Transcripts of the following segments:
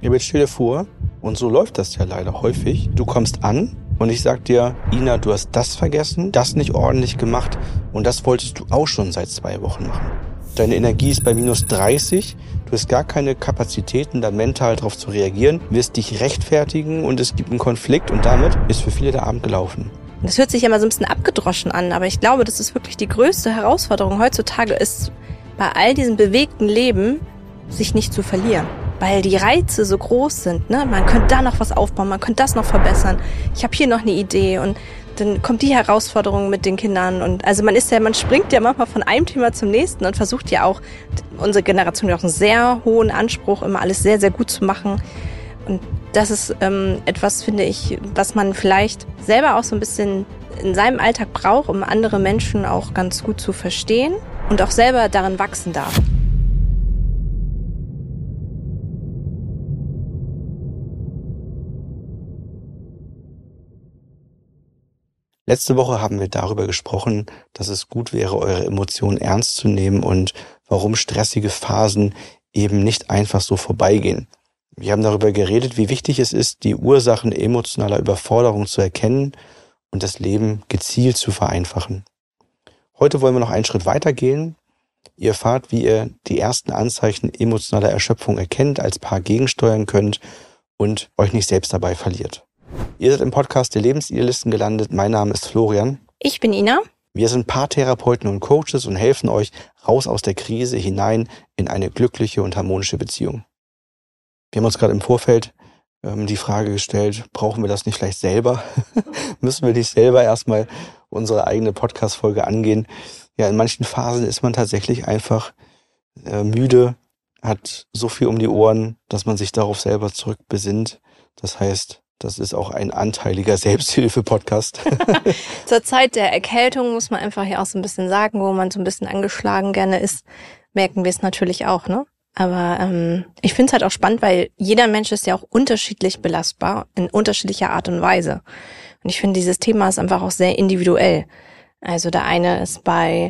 Ja, jetzt stell dir vor, und so läuft das ja leider häufig, du kommst an und ich sag dir, Ina, du hast das vergessen, das nicht ordentlich gemacht und das wolltest du auch schon seit 2 Wochen machen. Deine Energie ist bei -30, du hast gar keine Kapazitäten, da mental drauf zu reagieren, wirst dich rechtfertigen und es gibt einen Konflikt und damit ist für viele der Abend gelaufen. Das hört sich ja immer so ein bisschen abgedroschen an, aber ich glaube, das ist wirklich die größte Herausforderung heutzutage ist, bei all diesem bewegten Leben sich nicht zu verlieren. Weil die Reize so groß sind, ne? Man könnte da noch was aufbauen, man könnte das noch verbessern. Ich habe hier noch eine Idee und dann kommt die Herausforderung mit den Kindern und also man springt ja manchmal von einem Thema zum nächsten und versucht ja auch, unsere Generation hat auch einen sehr hohen Anspruch, immer alles sehr, sehr gut zu machen. Und das ist etwas, finde ich, was man vielleicht selber auch so ein bisschen in seinem Alltag braucht, um andere Menschen auch ganz gut zu verstehen und auch selber darin wachsen darf. Letzte Woche haben wir darüber gesprochen, dass es gut wäre, eure Emotionen ernst zu nehmen und warum stressige Phasen eben nicht einfach so vorbeigehen. Wir haben darüber geredet, wie wichtig es ist, die Ursachen emotionaler Überforderung zu erkennen und das Leben gezielt zu vereinfachen. Heute wollen wir noch einen Schritt weiter gehen. Ihr erfahrt, wie ihr die ersten Anzeichen emotionaler Erschöpfung erkennt, als Paar gegensteuern könnt und euch nicht selbst dabei verliert. Ihr seid im Podcast der Lebensidealisten gelandet. Mein Name ist Florian. Ich bin Ina. Wir sind Paartherapeuten und Coaches und helfen euch raus aus der Krise hinein in eine glückliche und harmonische Beziehung. Wir haben uns gerade im Vorfeld die Frage gestellt, brauchen wir das nicht vielleicht selber? Müssen wir nicht selber erstmal unsere eigene Podcast-Folge angehen? Ja, in manchen Phasen ist man tatsächlich einfach müde, hat so viel um die Ohren, dass man sich darauf selber zurückbesinnt. Das heißt, das ist auch ein anteiliger Selbsthilfe-Podcast. Zur Zeit der Erkältung muss man einfach ja auch so ein bisschen sagen, wo man so ein bisschen angeschlagen gerne ist, merken wir es natürlich auch, ne? Aber ich finde es halt auch spannend, weil jeder Mensch ist ja auch unterschiedlich belastbar, in unterschiedlicher Art und Weise. Und ich finde, dieses Thema ist einfach auch sehr individuell. Also der eine ist bei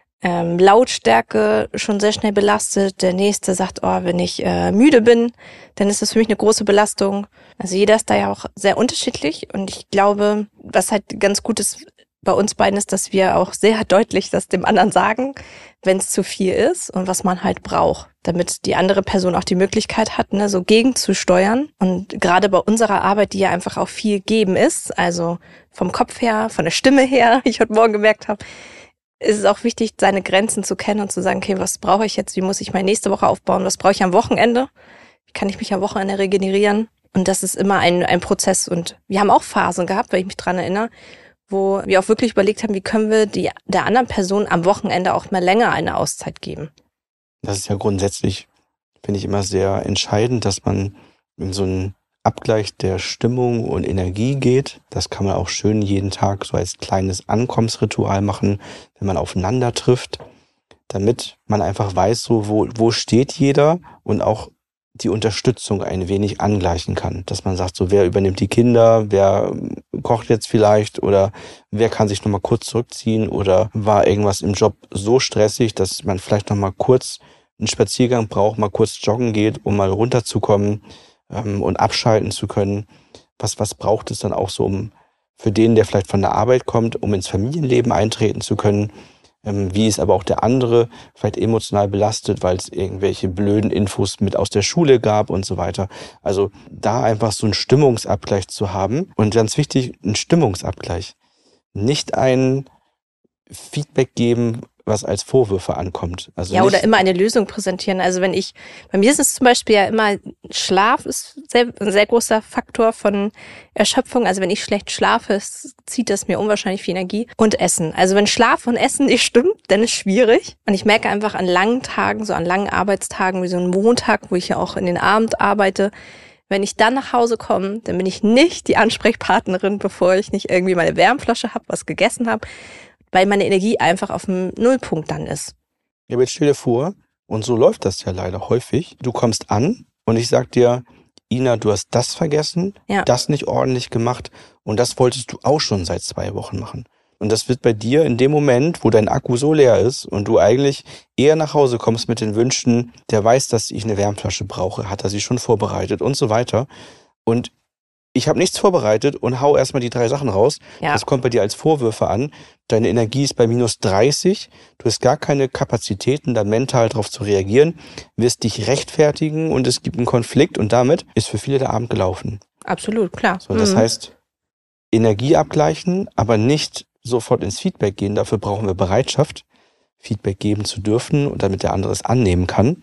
Lautstärke schon sehr schnell belastet. Der nächste sagt, oh, wenn ich müde bin, dann ist das für mich eine große Belastung. Also jeder ist da ja auch sehr unterschiedlich. Und ich glaube, was halt ganz gut ist bei uns beiden ist, dass wir auch sehr deutlich das dem anderen sagen, wenn es zu viel ist und was man halt braucht, damit die andere Person auch die Möglichkeit hat, ne, so gegenzusteuern. Und gerade bei unserer Arbeit, die ja einfach auch viel geben ist, also vom Kopf her, von der Stimme her, wie ich heute Morgen gemerkt habe, ist es auch wichtig, seine Grenzen zu kennen und zu sagen, okay, was brauche ich jetzt, wie muss ich meine nächste Woche aufbauen, was brauche ich am Wochenende, wie kann ich mich am Wochenende regenerieren. Und das ist immer ein Prozess. Und wir haben auch Phasen gehabt, weil ich mich dran erinnere, wo wir auch wirklich überlegt haben, wie können wir der anderen Person am Wochenende auch mal länger eine Auszeit geben. Das ist ja grundsätzlich, finde ich, immer sehr entscheidend, dass man in so einen Abgleich der Stimmung und Energie geht. Das kann man auch schön jeden Tag so als kleines Ankommensritual machen, wenn man aufeinander trifft, damit man einfach weiß, so wo steht jeder und auch die Unterstützung ein wenig angleichen kann. Dass man sagt, so wer übernimmt die Kinder, wer kocht jetzt vielleicht oder wer kann sich nochmal kurz zurückziehen oder war irgendwas im Job so stressig, dass man vielleicht nochmal kurz einen Spaziergang braucht, mal kurz joggen geht, um mal runterzukommen und abschalten zu können. Was braucht es dann auch so, um für den, der vielleicht von der Arbeit kommt, um ins Familienleben eintreten zu können? Wie ist aber auch der andere vielleicht emotional belastet, weil es irgendwelche blöden Infos mit aus der Schule gab und so weiter. Also da einfach so einen Stimmungsabgleich zu haben. Und ganz wichtig, ein Stimmungsabgleich. Nicht ein Feedback geben, was als Vorwürfe ankommt. Also ja, oder immer eine Lösung präsentieren. Also bei mir ist es zum Beispiel ja immer, Schlaf ist ein sehr großer Faktor von Erschöpfung. Also wenn ich schlecht schlafe, zieht das mir unwahrscheinlich viel Energie. Und Essen. Also wenn Schlaf und Essen nicht stimmt, dann ist schwierig. Und ich merke einfach an langen Tagen, so an langen Arbeitstagen, wie so ein Montag, wo ich ja auch in den Abend arbeite, wenn ich dann nach Hause komme, dann bin ich nicht die Ansprechpartnerin, bevor ich nicht irgendwie meine Wärmflasche habe, was gegessen habe, weil meine Energie einfach auf dem Nullpunkt dann ist. Ja, aber jetzt stell dir vor, und so läuft das ja leider häufig, du kommst an und ich sag dir, Ina, du hast das vergessen, das nicht ordentlich gemacht und das wolltest du auch schon seit 2 Wochen machen. Und das wird bei dir in dem Moment, wo dein Akku so leer ist und du eigentlich eher nach Hause kommst mit den Wünschen, der weiß, dass ich eine Wärmflasche brauche, hat er sie schon vorbereitet und so weiter. Und ich habe nichts vorbereitet und hau erstmal die 3 Sachen raus. Ja. Das kommt bei dir als Vorwürfe an. Deine Energie ist bei -30. Du hast gar keine Kapazitäten, da mental drauf zu reagieren, wirst dich rechtfertigen und es gibt einen Konflikt und damit ist für viele der Abend gelaufen. Absolut, klar. So, das heißt, Energie abgleichen, aber nicht sofort ins Feedback gehen. Dafür brauchen wir Bereitschaft, Feedback geben zu dürfen und damit der andere es annehmen kann.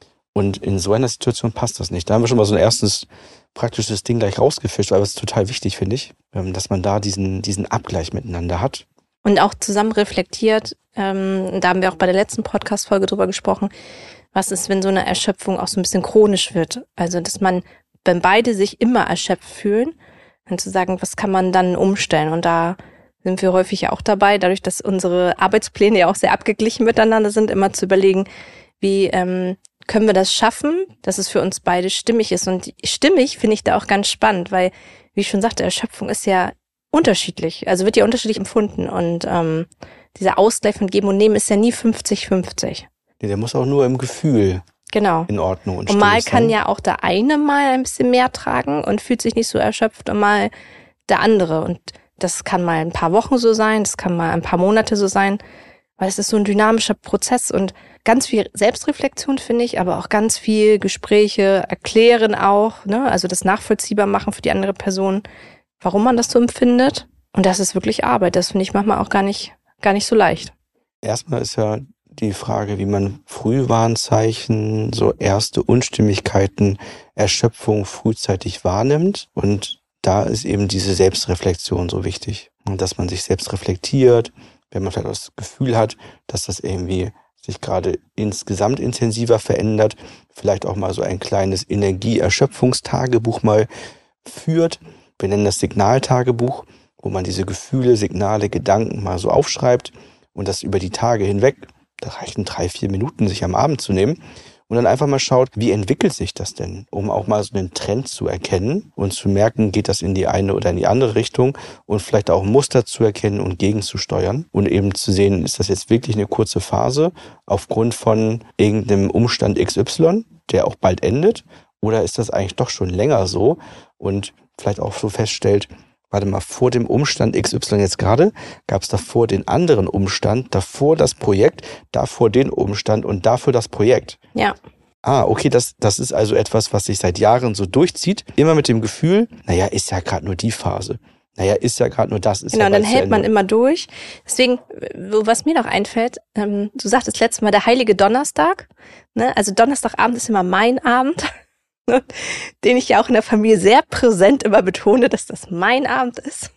Und in so einer Situation passt das nicht. Da haben wir schon mal so ein erstes praktisches Ding gleich rausgefischt, weil das ist total wichtig, finde ich, dass man da diesen Abgleich miteinander hat. Und auch zusammen reflektiert, da haben wir auch bei der letzten Podcast-Folge drüber gesprochen, was ist, wenn so eine Erschöpfung auch so ein bisschen chronisch wird. Also, dass man, wenn beide sich immer erschöpft fühlen, dann zu sagen, was kann man dann umstellen? Und da sind wir häufig ja auch dabei, dadurch, dass unsere Arbeitspläne ja auch sehr abgeglichen miteinander sind, immer zu überlegen, wie können wir das schaffen, dass es für uns beide stimmig ist. Und stimmig finde ich da auch ganz spannend, weil, wie ich schon sagte, Erschöpfung ist ja unterschiedlich, also wird ja unterschiedlich empfunden. Und dieser Ausgleich von Geben und Nehmen ist ja nie 50-50. Nee, der muss auch nur im Gefühl Genau. in Ordnung und Und mal stimmig kann sein. ja auch der eine mal ein bisschen mehr tragen und fühlt sich nicht so erschöpft und mal der andere. Und das kann mal ein paar Wochen so sein, das kann mal ein paar Monate so sein, weil es ist so ein dynamischer Prozess und ganz viel Selbstreflexion, finde ich, aber auch ganz viel Gespräche, erklären auch, ne? Also das nachvollziehbar machen für die andere Person, warum man das so empfindet. Und das ist wirklich Arbeit. Das finde ich manchmal auch gar nicht so leicht. Erstmal ist ja die Frage, wie man Frühwarnzeichen, so erste Unstimmigkeiten, Erschöpfung frühzeitig wahrnimmt. Und da ist eben diese Selbstreflexion so wichtig. Und dass man sich selbst reflektiert, wenn man vielleicht das Gefühl hat, dass das irgendwie sich gerade insgesamt intensiver verändert, vielleicht auch mal so ein kleines Energieerschöpfungstagebuch mal führt. Wir nennen das Signaltagebuch, wo man diese Gefühle, Signale, Gedanken mal so aufschreibt und das über die Tage hinweg, da reichen 3-4 Minuten, sich am Abend zu nehmen und dann einfach mal schaut, wie entwickelt sich das denn, um auch mal so einen Trend zu erkennen und zu merken, geht das in die eine oder in die andere Richtung und vielleicht auch Muster zu erkennen und gegenzusteuern und eben zu sehen, ist das jetzt wirklich eine kurze Phase aufgrund von irgendeinem Umstand XY, der auch bald endet, oder ist das eigentlich doch schon länger so und vielleicht auch so feststellt, warte mal, vor dem Umstand XY jetzt gerade, gab es davor den anderen Umstand, davor das Projekt, davor den Umstand und dafür das Projekt. Ja. Okay, das ist also etwas, was sich seit Jahren so durchzieht, immer mit dem Gefühl, naja, ist ja gerade nur die Phase. Naja, ist ja gerade nur das. Ist Genau, ja dann bald zu hält man Ende. immer durch. Deswegen, was mir noch einfällt, du sagtest letztes Mal der heilige Donnerstag. Ne? Also Donnerstagabend ist immer mein Abend, ne? Den ich ja auch in der Familie sehr präsent immer betone, dass das mein Abend ist.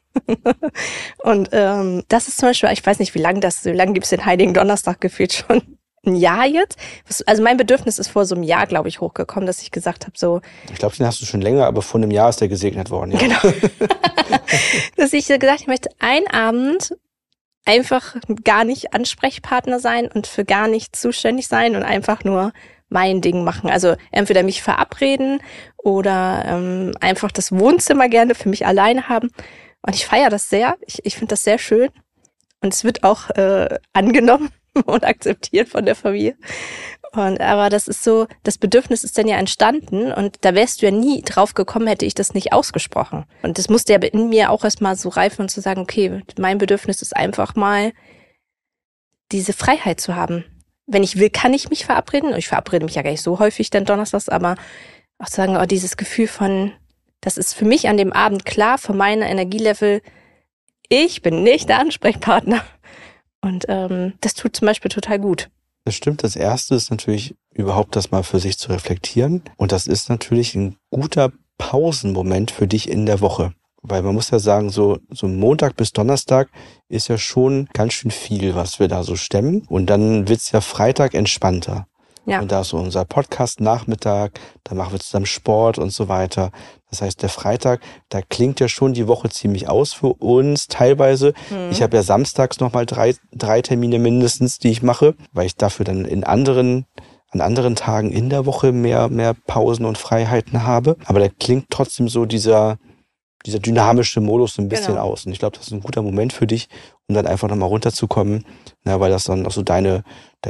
Und das ist zum Beispiel, ich weiß nicht, wie lange gibt es den heiligen Donnerstag gefühlt schon? Ein Jahr jetzt? Also mein Bedürfnis ist vor so einem Jahr, glaube ich, hochgekommen, dass ich gesagt habe, so, Ich glaube, den hast du schon länger, aber vor einem Jahr ist der gesegnet worden. Ja. genau, dass ich so gesagt habe, ich möchte einen Abend einfach gar nicht Ansprechpartner sein und für gar nichts zuständig sein und einfach nur mein Ding machen. Also entweder mich verabreden oder einfach das Wohnzimmer gerne für mich alleine haben. Und ich feiere das sehr. Ich finde das sehr schön. Und es wird auch angenommen und akzeptiert von der Familie. Aber das ist so, das Bedürfnis ist dann ja entstanden und da wärst du ja nie drauf gekommen, hätte ich das nicht ausgesprochen. Und das musste ja in mir auch erstmal so reifen und zu sagen, okay, mein Bedürfnis ist einfach mal, diese Freiheit zu haben. Wenn ich will, kann ich mich verabreden. Ich verabrede mich ja gar nicht so häufig dann donnerstags, aber auch zu sagen, dieses Gefühl von, das ist für mich an dem Abend klar, für meine Energielevel, ich bin nicht der Ansprechpartner. Und das tut zum Beispiel total gut. Das stimmt. Das Erste ist natürlich überhaupt das mal für sich zu reflektieren. Und das ist natürlich ein guter Pausenmoment für dich in der Woche. Weil man muss ja sagen, so Montag bis Donnerstag ist ja schon ganz schön viel, was wir da so stemmen. Und dann wird's ja Freitag entspannter. Ja. Und da ist so unser Podcast-Nachmittag, da machen wir zusammen Sport und so weiter. Das heißt, der Freitag, da klingt ja schon die Woche ziemlich aus für uns teilweise. Ich habe ja samstags nochmal drei Termine mindestens, die ich mache, weil ich dafür dann an anderen Tagen in der Woche mehr Pausen und Freiheiten habe. Aber da klingt trotzdem so dieser dieser dynamische Modus so ein bisschen Genau. aus. Und ich glaube, das ist ein guter Moment für dich, um dann einfach nochmal runterzukommen, weil das dann auch so deine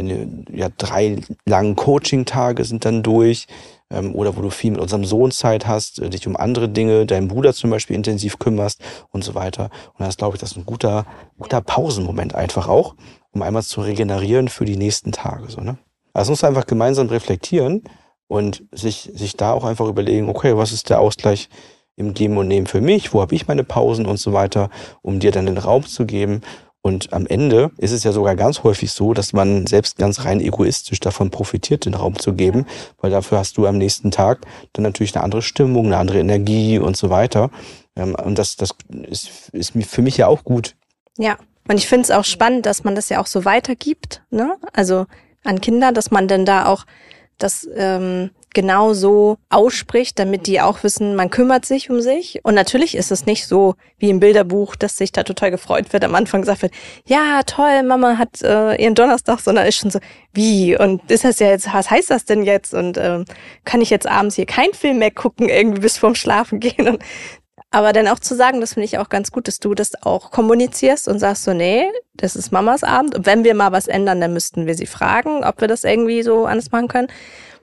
3 langen Coaching-Tage sind dann durch, oder wo du viel mit unserem Sohn Zeit hast, dich um andere Dinge, deinen Bruder zum Beispiel intensiv kümmerst und so weiter. Und das glaube ich, das ist ein guter Pausenmoment einfach auch, um einmal zu regenerieren für die nächsten Tage. So, ne? Also musst du einfach gemeinsam reflektieren und sich da auch einfach überlegen, okay, was ist der Ausgleich im Geben und Nehmen für mich, wo habe ich meine Pausen und so weiter, um dir dann den Raum zu geben. Und am Ende ist es ja sogar ganz häufig so, dass man selbst ganz rein egoistisch davon profitiert, den Raum zu geben, weil dafür hast du am nächsten Tag dann natürlich eine andere Stimmung, eine andere Energie und so weiter. Und das ist für mich ja auch gut. Ja, und ich finde es auch spannend, dass man das ja auch so weitergibt, ne? Also an Kinder, dass man dann da auch das genau so ausspricht, damit die auch wissen, man kümmert sich um sich. Und natürlich ist es nicht so wie im Bilderbuch, dass sich da total gefreut wird. Am Anfang gesagt wird, ja, toll, Mama hat ihren Donnerstag, sondern ist schon so, wie? Und ist das ja jetzt, was heißt das denn jetzt? Und kann ich jetzt abends hier keinen Film mehr gucken, irgendwie bis vorm Schlafen gehen? Und aber dann auch zu sagen, das finde ich auch ganz gut, dass du das auch kommunizierst und sagst so, nee, das ist Mamas Abend. Und wenn wir mal was ändern, dann müssten wir sie fragen, ob wir das irgendwie so anders machen können.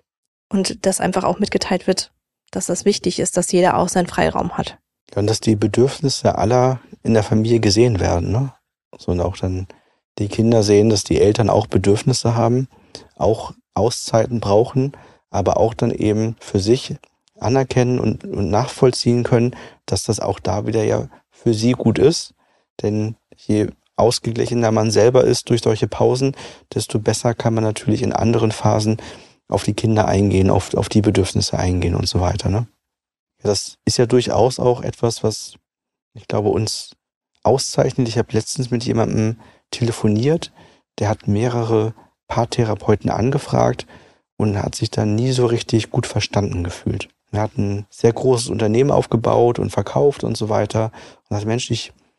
Und das einfach auch mitgeteilt wird, dass das wichtig ist, dass jeder auch seinen Freiraum hat. Und dass die Bedürfnisse aller in der Familie gesehen werden, ne? So, und auch dann die Kinder sehen, dass die Eltern auch Bedürfnisse haben, auch Auszeiten brauchen, aber auch dann eben für sich anerkennen und nachvollziehen können, dass das auch da wieder ja für sie gut ist. Denn je ausgeglichener man selber ist durch solche Pausen, desto besser kann man natürlich in anderen Phasen auf die Kinder eingehen, auf die Bedürfnisse eingehen und so weiter. Ne? Ja, das ist ja durchaus auch etwas, was ich glaube uns auszeichnet. Ich habe letztens mit jemandem telefoniert, der hat mehrere Paartherapeuten angefragt und hat sich dann nie so richtig gut verstanden gefühlt. Er hat ein sehr großes Unternehmen aufgebaut und verkauft und so weiter. Und sagt, Mensch,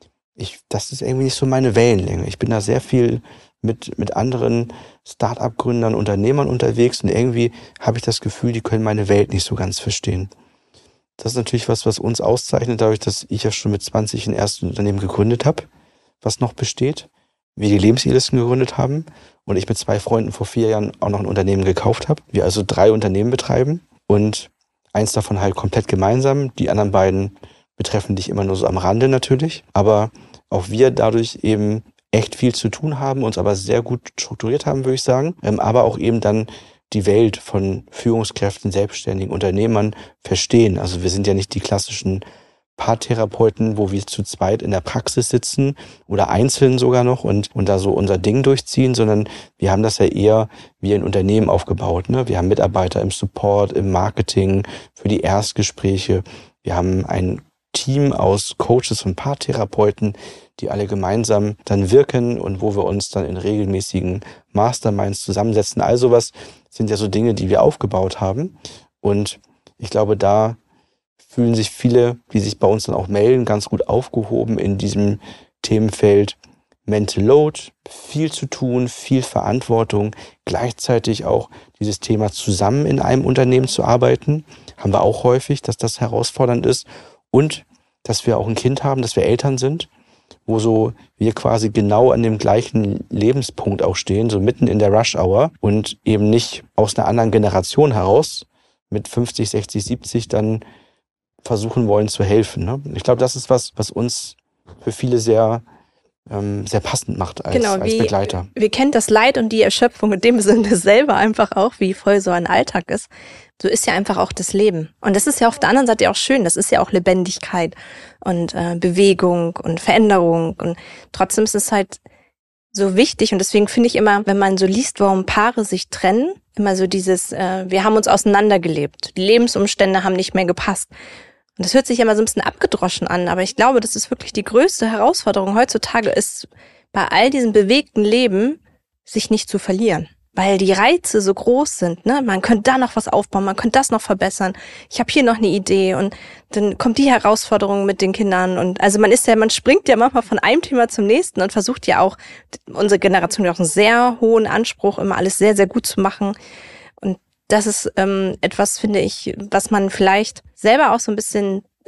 das ist irgendwie nicht so meine Wellenlänge. Ich bin da sehr viel mit anderen Start-up-Gründern, Unternehmern unterwegs und irgendwie habe ich das Gefühl, die können meine Welt nicht so ganz verstehen. Das ist natürlich was uns auszeichnet, dadurch, dass ich ja schon mit 20 ein erstes Unternehmen gegründet habe, was noch besteht. Wir die Lebensedelisten gegründet haben und ich mit 2 Freunden vor 4 Jahren auch noch ein Unternehmen gekauft habe. Wir also 3 Unternehmen betreiben und eins davon halt komplett gemeinsam. Die anderen beiden betreffen dich immer nur so am Rande natürlich. Aber auch wir dadurch eben echt viel zu tun haben, uns aber sehr gut strukturiert haben, würde ich sagen. Aber auch eben dann die Welt von Führungskräften, Selbstständigen, Unternehmern verstehen. Also wir sind ja nicht die klassischen Paartherapeuten, wo wir zu zweit in der Praxis sitzen oder einzeln sogar noch und da so unser Ding durchziehen, sondern wir haben das ja eher wie ein Unternehmen aufgebaut. Ne? Wir haben Mitarbeiter im Support, im Marketing, für die Erstgespräche. Wir haben ein Team aus Coaches und Paartherapeuten, die alle gemeinsam dann wirken und wo wir uns dann in regelmäßigen Masterminds zusammensetzen. All sowas sind ja so Dinge, die wir aufgebaut haben. Und ich glaube, da fühlen sich viele, die sich bei uns dann auch melden, ganz gut aufgehoben in diesem Themenfeld Mental Load, viel zu tun, viel Verantwortung, gleichzeitig auch dieses Thema zusammen in einem Unternehmen zu arbeiten, haben wir auch häufig, dass das herausfordernd ist und dass wir auch ein Kind haben, dass wir Eltern sind, wo so wir quasi genau an dem gleichen Lebenspunkt auch stehen, so mitten in der Rush-Hour und eben nicht aus einer anderen Generation heraus mit 50, 60, 70 dann versuchen wollen zu helfen. Ne? Ich glaube, das ist was uns für viele sehr passend macht als Begleiter. Wir kennen das Leid und die Erschöpfung in dem Sinne selber einfach auch, wie voll so ein Alltag ist. So ist ja einfach auch das Leben. Und das ist ja auf der anderen Seite auch schön. Das ist ja auch Lebendigkeit und Bewegung und Veränderung. Und trotzdem ist es halt so wichtig. Und deswegen finde ich immer, wenn man so liest, warum Paare sich trennen, immer so dieses, wir haben uns auseinandergelebt. Die Lebensumstände haben nicht mehr gepasst. Und das hört sich ja immer so ein bisschen abgedroschen an, aber ich glaube, das ist wirklich die größte Herausforderung heutzutage ist, bei all diesem bewegten Leben sich nicht zu verlieren. Weil die Reize so groß sind, ne? Man könnte da noch was aufbauen, man könnte das noch verbessern. Ich habe hier noch eine Idee und dann kommt die Herausforderung mit den Kindern und also man springt ja manchmal von einem Thema zum nächsten und versucht ja auch, unsere Generation hat auch einen sehr hohen Anspruch, immer alles sehr, sehr gut zu machen. Und das ist etwas, finde ich, was man vielleicht selber auch so ein bisschen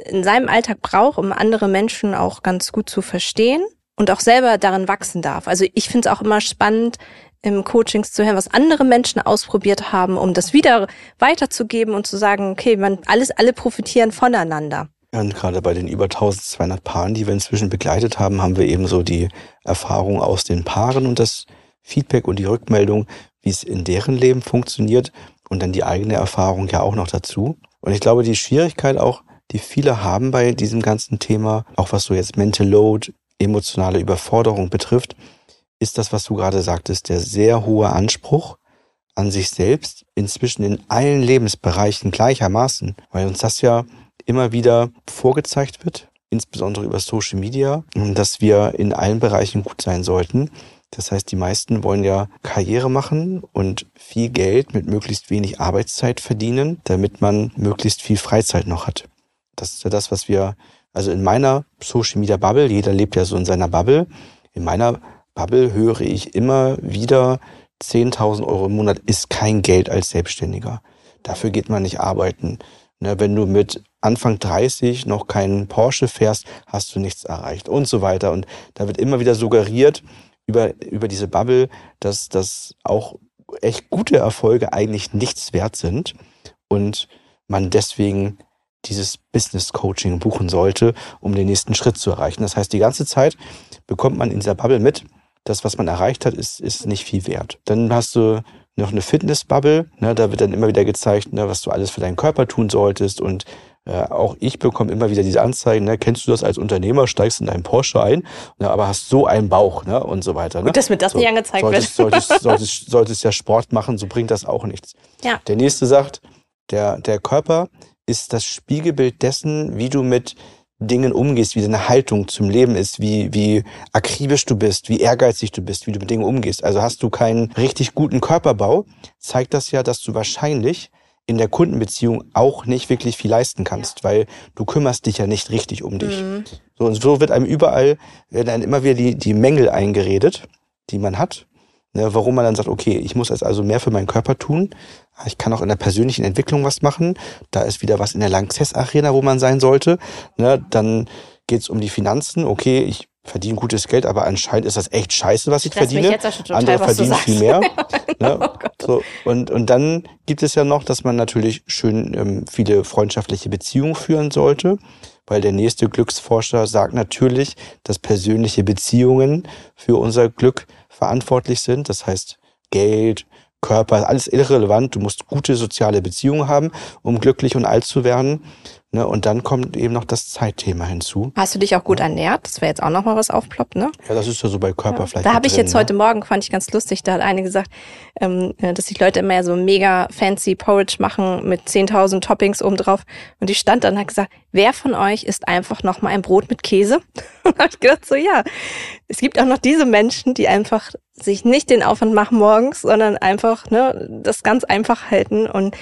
in seinem Alltag braucht, um andere Menschen auch ganz gut zu verstehen und auch selber darin wachsen darf. Also ich finde es auch immer spannend, im Coachings zu hören, was andere Menschen ausprobiert haben, um das wieder weiterzugeben und zu sagen, okay, alle profitieren voneinander. Und gerade bei den über 1200 Paaren, die wir inzwischen begleitet haben, haben wir eben so die Erfahrung aus den Paaren und das Feedback und die Rückmeldung, wie es in deren Leben funktioniert und dann die eigene Erfahrung ja auch noch dazu. Und ich glaube, die Schwierigkeit auch, die viele haben bei diesem ganzen Thema, auch was so jetzt Mental Load, emotionale Überforderung betrifft, ist das, was du gerade sagtest, der sehr hohe Anspruch an sich selbst, inzwischen in allen Lebensbereichen gleichermaßen, weil uns das ja immer wieder vorgezeigt wird, insbesondere über Social Media, dass wir in allen Bereichen gut sein sollten. Das heißt, die meisten wollen ja Karriere machen und viel Geld mit möglichst wenig Arbeitszeit verdienen, damit man möglichst viel Freizeit noch hat. Das ist ja das, was wir, also in meiner Social Media Bubble, jeder lebt ja so in seiner Bubble, in meiner Bubble höre ich immer wieder, 10.000 Euro im Monat ist kein Geld als Selbstständiger. Dafür geht man nicht arbeiten. Ne, wenn du mit Anfang 30 noch keinen Porsche fährst, hast du nichts erreicht und so weiter. Und da wird immer wieder suggeriert über diese Bubble, dass das auch echt gute Erfolge eigentlich nichts wert sind und man deswegen dieses Business Coaching buchen sollte, um den nächsten Schritt zu erreichen. Das heißt, die ganze Zeit bekommt man in dieser Bubble mit, das, was man erreicht hat, ist nicht viel wert. Dann hast du noch eine Fitness-Bubble, ne, da wird dann immer wieder gezeigt, ne, was du alles für deinen Körper tun solltest und auch ich bekomme immer wieder diese Anzeigen, ne, kennst du das als Unternehmer, steigst in deinen Porsche ein, ne, aber hast so einen Bauch, ne, und so weiter. Ne? Gut, dass mir das nicht angezeigt wird. Solltest ja Sport machen, so bringt das auch nichts. Ja. Der nächste sagt, der Körper ist das Spiegelbild dessen, wie du mit Dingen umgehst, wie deine Haltung zum Leben ist, wie akribisch du bist, wie ehrgeizig du bist, wie du mit Dingen umgehst. Also hast du keinen richtig guten Körperbau, zeigt das ja, dass du wahrscheinlich in der Kundenbeziehung auch nicht wirklich viel leisten kannst, weil du kümmerst dich ja nicht richtig um dich. So, und so wird einem werden einem immer wieder die Mängel eingeredet, die man hat. Ne, warum man dann sagt, okay, ich muss jetzt also mehr für meinen Körper tun. Ich kann auch in der persönlichen Entwicklung was machen. Da ist wieder was in der Lanxess Arena, wo man sein sollte. Ne, dann geht's um die Finanzen. Okay, ich verdiene gutes Geld, aber anscheinend ist das echt scheiße, was ich verdiene. Andere verdienen viel mehr. Ne? Oh Gott. So, und dann gibt es ja noch, dass man natürlich schön viele freundschaftliche Beziehungen führen sollte, weil der nächste Glücksforscher sagt natürlich, dass persönliche Beziehungen für unser Glück verantwortlich sind. Das heißt, Geld, Körper, alles irrelevant. Du musst gute soziale Beziehungen haben, um glücklich und alt zu werden. Ne? Und dann kommt eben noch das Zeitthema hinzu. Hast du dich auch gut ernährt? Das wäre jetzt auch noch mal was aufploppt, ne? Ja, das ist ja so bei Körper vielleicht. Da habe ich drin, jetzt heute Morgen, fand ich ganz lustig, da hat eine gesagt, dass die Leute immer ja so mega fancy Porridge machen mit 10.000 Toppings obendrauf. Und die stand dann und hat gesagt, wer von euch isst einfach noch mal ein Brot mit Käse? Und da habe ich gedacht, so ja, es gibt auch noch diese Menschen, die einfach sich nicht den Aufwand machen morgens, sondern einfach das ganz einfach halten. Und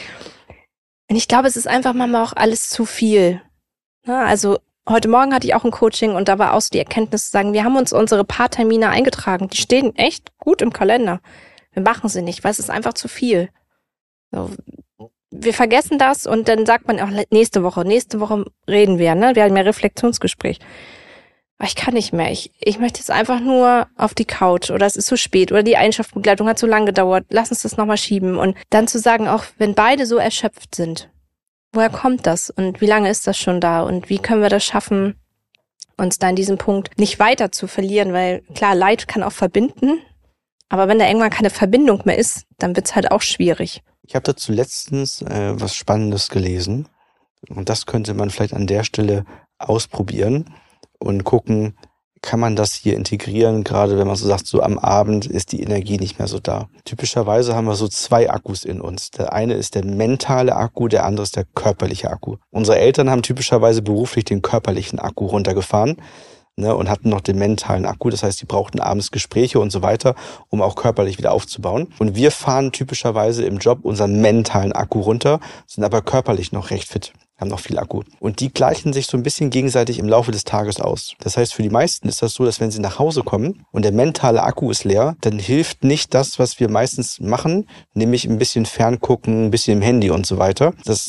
ich glaube, es ist einfach manchmal auch alles zu viel. Ja, also heute Morgen hatte ich auch ein Coaching und da war auch so die Erkenntnis zu sagen, wir haben uns unsere Paartermine eingetragen. Die stehen echt gut im Kalender. Wir machen sie nicht, weil es ist einfach zu viel. So, wir vergessen das und dann sagt man auch nächste Woche reden wir, ne? Wir haben ja Reflexionsgespräch. Aber ich kann nicht mehr. Ich möchte jetzt einfach nur auf die Couch oder es ist zu spät oder die Einschlafbegleitung hat so lange gedauert. Lass uns das nochmal schieben. Und dann zu sagen, auch wenn beide so erschöpft sind, woher kommt das und wie lange ist das schon da und wie können wir das schaffen, uns da in diesem Punkt nicht weiter zu verlieren, weil klar, Leid kann auch verbinden, aber wenn da irgendwann keine Verbindung mehr ist, dann wird's halt auch schwierig. Ich habe dazu letztens was Spannendes gelesen und das könnte man vielleicht an der Stelle ausprobieren und gucken, kann man das hier integrieren, gerade wenn man so sagt, so am Abend ist die Energie nicht mehr so da. Typischerweise haben wir so 2 Akkus in uns. Der eine ist der mentale Akku, der andere ist der körperliche Akku. Unsere Eltern haben typischerweise beruflich den körperlichen Akku runtergefahren, ne, und hatten noch den mentalen Akku. Das heißt, die brauchten abends Gespräche und so weiter, um auch körperlich wieder aufzubauen. Und wir fahren typischerweise im Job unseren mentalen Akku runter, sind aber körperlich noch recht fit, haben noch viel Akku. Und die gleichen sich so ein bisschen gegenseitig im Laufe des Tages aus. Das heißt, für die meisten ist das so, dass wenn sie nach Hause kommen und der mentale Akku ist leer, dann hilft nicht das, was wir meistens machen, nämlich ein bisschen ferngucken, ein bisschen im Handy und so weiter. Das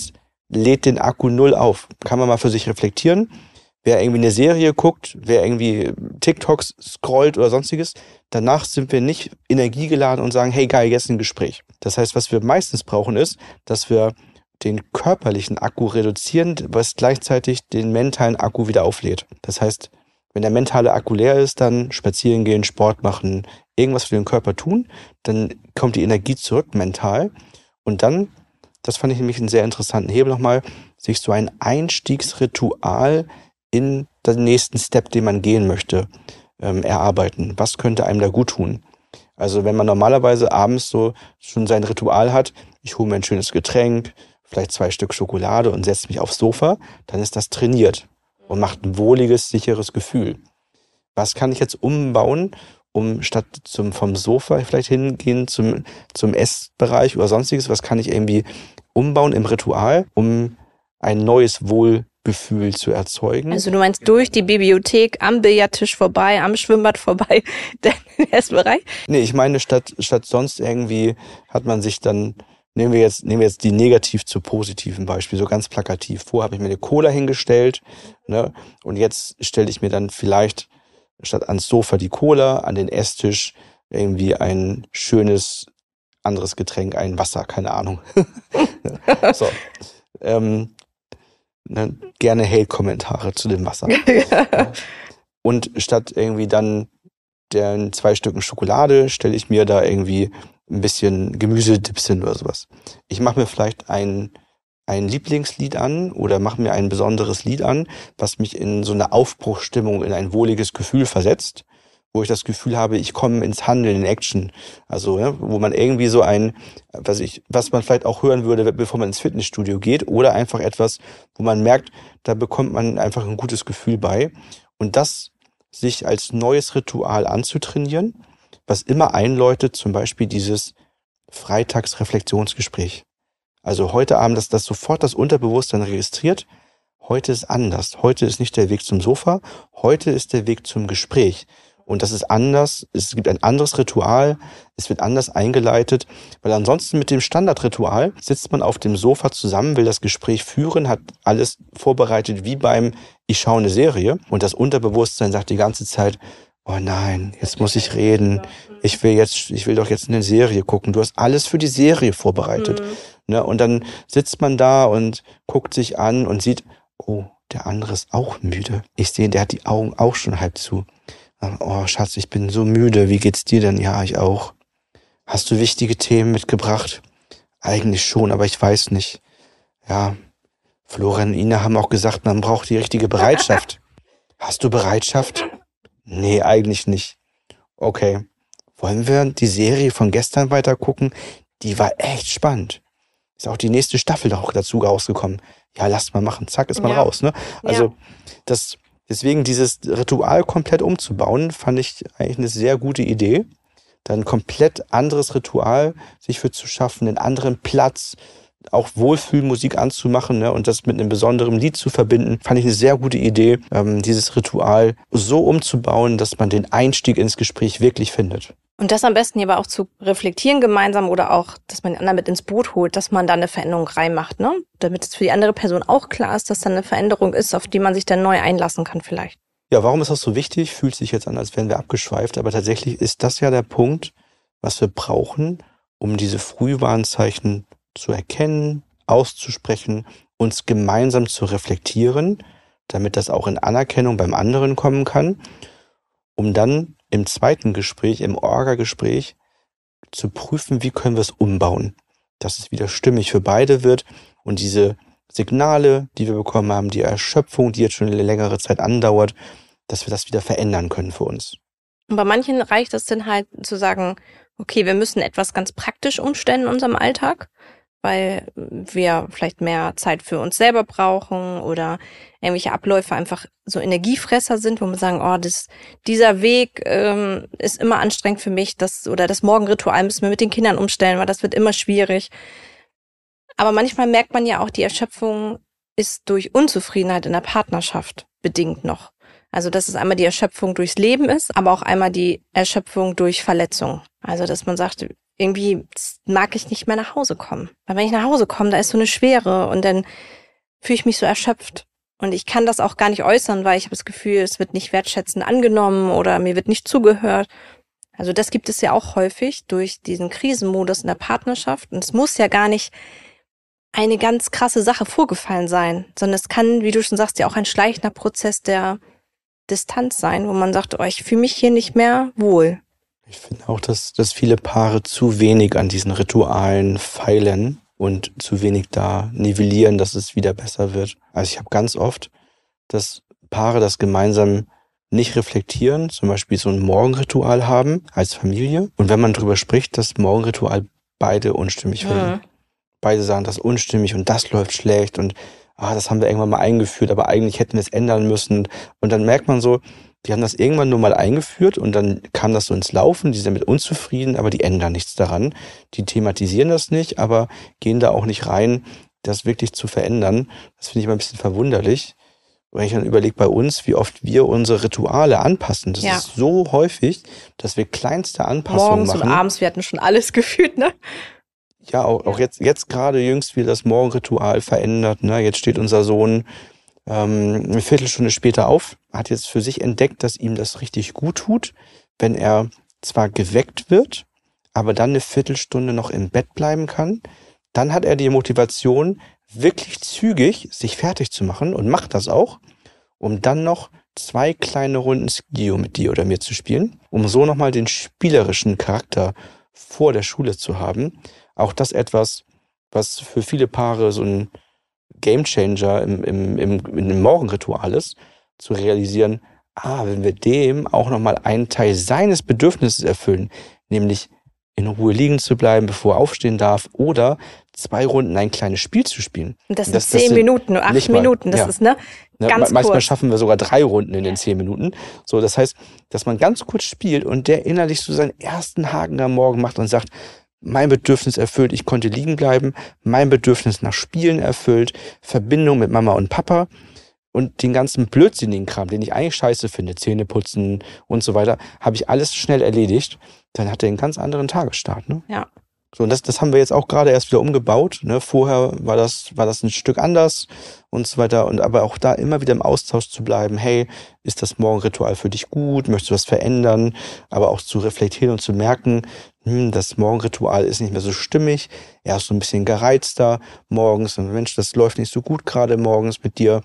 lädt den Akku null auf. Kann man mal für sich reflektieren. Wer irgendwie eine Serie guckt, wer irgendwie TikToks scrollt oder sonstiges, danach sind wir nicht energiegeladen und sagen, hey geil, jetzt ein Gespräch. Das heißt, was wir meistens brauchen ist, dass wir den körperlichen Akku reduzieren, was gleichzeitig den mentalen Akku wieder auflädt. Das heißt, wenn der mentale Akku leer ist, dann spazieren gehen, Sport machen, irgendwas für den Körper tun, dann kommt die Energie zurück mental und dann, das fand ich nämlich einen sehr interessanten Hebel nochmal, sich so ein Einstiegsritual in den nächsten Step, den man gehen möchte, erarbeiten. Was könnte einem da gut tun? Also wenn man normalerweise abends so schon sein Ritual hat, ich hole mir ein schönes Getränk, vielleicht 2 Stück Schokolade und setze mich aufs Sofa, dann ist das trainiert und macht ein wohliges, sicheres Gefühl. Was kann ich jetzt umbauen, um statt vom Sofa vielleicht hingehen zum Essbereich oder sonstiges, was kann ich irgendwie umbauen im Ritual, um ein neues Wohlgefühl zu erzeugen? Also du meinst durch die Bibliothek, am Billardtisch vorbei, am Schwimmbad vorbei, der Essbereich? Nee, ich meine, statt sonst irgendwie hat man sich dann, nehmen wir jetzt die negativ zu positiven Beispiel, so ganz plakativ. Vorher habe ich mir eine Cola hingestellt, ne? Und jetzt stelle ich mir dann vielleicht statt ans Sofa die Cola, an den Esstisch irgendwie ein schönes anderes Getränk, ein Wasser, keine Ahnung. So. Gerne Hate-Kommentare zu dem Wasser. Ja. Und statt irgendwie dann den 2 Stücken Schokolade stelle ich mir da irgendwie ein bisschen Gemüsedips hin oder sowas. Ich mache mir vielleicht ein Lieblingslied an oder mache mir ein besonderes Lied an, was mich in so eine Aufbruchsstimmung, in ein wohliges Gefühl versetzt, wo ich das Gefühl habe, ich komme ins Handeln, in Action. Also, ja, wo man irgendwie so was man vielleicht auch hören würde, bevor man ins Fitnessstudio geht, oder einfach etwas, wo man merkt, da bekommt man einfach ein gutes Gefühl bei. Und das sich als neues Ritual anzutrainieren, was immer einläutet, zum Beispiel dieses Freitagsreflexionsgespräch. Also heute Abend, dass das sofort das Unterbewusstsein registriert, heute ist anders. Heute ist nicht der Weg zum Sofa, heute ist der Weg zum Gespräch. Und das ist anders, es gibt ein anderes Ritual, es wird anders eingeleitet, weil ansonsten mit dem Standardritual sitzt man auf dem Sofa zusammen, will das Gespräch führen, hat alles vorbereitet wie beim Ich schaue eine Serie und das Unterbewusstsein sagt die ganze Zeit, oh nein, jetzt muss ich reden, ich will doch jetzt eine Serie gucken, du hast alles für die Serie vorbereitet. Ne? Und dann sitzt man da und guckt sich an und sieht, oh, der andere ist auch müde. Ich sehe, der hat die Augen auch schon halb zu. Oh, Schatz, ich bin so müde. Wie geht's dir denn? Ja, ich auch. Hast du wichtige Themen mitgebracht? Eigentlich schon, aber ich weiß nicht. Ja, Florian und Ina haben auch gesagt, man braucht die richtige Bereitschaft. Hast du Bereitschaft? Nee, eigentlich nicht. Okay. Wollen wir die Serie von gestern weiter gucken? Die war echt spannend. Ist auch die nächste Staffel doch auch dazu rausgekommen. Ja, lasst mal machen. Zack, ist man raus, ne? Also, deswegen dieses Ritual komplett umzubauen, fand ich eigentlich eine sehr gute Idee. Dann ein komplett anderes Ritual sich für zu schaffen, einen anderen Platz, auch Wohlfühlmusik anzumachen, ne, und das mit einem besonderen Lied zu verbinden, fand ich eine sehr gute Idee, dieses Ritual so umzubauen, dass man den Einstieg ins Gespräch wirklich findet. Und das am besten aber auch zu reflektieren gemeinsam oder auch, dass man den anderen mit ins Boot holt, dass man da eine Veränderung reinmacht, ne? Damit es für die andere Person auch klar ist, dass da eine Veränderung ist, auf die man sich dann neu einlassen kann vielleicht. Ja, warum ist das so wichtig? Fühlt sich jetzt an, als wären wir abgeschweift, aber tatsächlich ist das ja der Punkt, was wir brauchen, um diese Frühwarnzeichen zu erkennen, auszusprechen, uns gemeinsam zu reflektieren, damit das auch in Anerkennung beim anderen kommen kann, um dann im zweiten Gespräch, im Orga-Gespräch, zu prüfen, wie können wir es umbauen, dass es wieder stimmig für beide wird und diese Signale, die wir bekommen haben, die Erschöpfung, die jetzt schon eine längere Zeit andauert, dass wir das wieder verändern können für uns. Und bei manchen reicht es dann halt zu sagen, okay, wir müssen etwas ganz praktisch umstellen in unserem Alltag, weil wir vielleicht mehr Zeit für uns selber brauchen oder irgendwelche Abläufe einfach so Energiefresser sind, wo wir sagen, oh, dieser Weg ist immer anstrengend für mich, das Morgenritual müssen wir mit den Kindern umstellen, weil das wird immer schwierig. Aber manchmal merkt man ja auch, die Erschöpfung ist durch Unzufriedenheit in der Partnerschaft bedingt noch. Also dass es einmal die Erschöpfung durchs Leben ist, aber auch einmal die Erschöpfung durch Verletzung. Also dass man sagt, irgendwie mag ich nicht mehr nach Hause kommen. Weil wenn ich nach Hause komme, da ist so eine Schwere und dann fühle ich mich so erschöpft. Und ich kann das auch gar nicht äußern, weil ich habe das Gefühl, es wird nicht wertschätzend angenommen oder mir wird nicht zugehört. Also das gibt es ja auch häufig durch diesen Krisenmodus in der Partnerschaft. Und es muss ja gar nicht eine ganz krasse Sache vorgefallen sein, sondern es kann, wie du schon sagst, ja auch ein schleichender Prozess der Distanz sein, wo man sagt, oh, ich fühle mich hier nicht mehr wohl. Ich finde auch, dass viele Paare zu wenig an diesen Ritualen feilen und zu wenig da nivellieren, dass es wieder besser wird. Also ich habe ganz oft, dass Paare das gemeinsam nicht reflektieren, zum Beispiel so ein Morgenritual haben als Familie. Und wenn man drüber spricht, das Morgenritual beide unstimmig finden. Beide sagen, das ist unstimmig und das läuft schlecht und das haben wir irgendwann mal eingeführt, aber eigentlich hätten wir es ändern müssen. Und dann merkt man so, die haben das irgendwann nur mal eingeführt und dann kam das so ins Laufen, die sind damit unzufrieden, aber die ändern nichts daran. Die thematisieren das nicht, aber gehen da auch nicht rein, das wirklich zu verändern. Das finde ich immer ein bisschen verwunderlich. Wenn ich dann überlege bei uns, wie oft wir unsere Rituale anpassen. Das ist so häufig, dass wir kleinste Anpassungen machen. Morgens und abends, wir hatten schon alles gefühlt, ne? Ja, auch jetzt gerade jüngst wieder das Morgenritual verändert. Ne? Jetzt steht unser Sohn eine Viertelstunde später auf, hat jetzt für sich entdeckt, dass ihm das richtig gut tut, wenn er zwar geweckt wird, aber dann eine Viertelstunde noch im Bett bleiben kann. Dann hat er die Motivation, wirklich zügig sich fertig zu machen und macht das auch, um dann noch 2 kleine Runden Skio mit dir oder mir zu spielen, um so nochmal den spielerischen Charakter vor der Schule zu haben. Auch das etwas, was für viele Paare so ein Gamechanger im Morgenritual ist, zu realisieren, wenn wir dem auch nochmal einen Teil seines Bedürfnisses erfüllen, nämlich in Ruhe liegen zu bleiben, bevor er aufstehen darf, oder 2 Runden ein kleines Spiel zu spielen. Und das sind 10 Minuten, nur 8 Minuten, das ist, ganz kurz. Manchmal schaffen wir sogar 3 Runden in den 10 Minuten. So, das heißt, dass man ganz kurz spielt und der innerlich so seinen ersten Haken am Morgen macht und sagt, mein Bedürfnis erfüllt, ich konnte liegen bleiben, mein Bedürfnis nach Spielen erfüllt, Verbindung mit Mama und Papa und den ganzen blödsinnigen Kram, den ich eigentlich scheiße finde, Zähne putzen und so weiter, habe ich alles schnell erledigt. Dann hat er einen ganz anderen Tagesstart, ne? Ja. So, und das haben wir jetzt auch gerade erst wieder umgebaut, ne? Vorher war das ein Stück anders und so weiter. Und aber auch da immer wieder im Austausch zu bleiben, hey, ist das Morgenritual für dich gut? Möchtest du was verändern? Aber auch zu reflektieren und zu merken, das Morgenritual ist nicht mehr so stimmig. Er ist so ein bisschen gereizter morgens. Und Mensch, das läuft nicht so gut gerade morgens mit dir.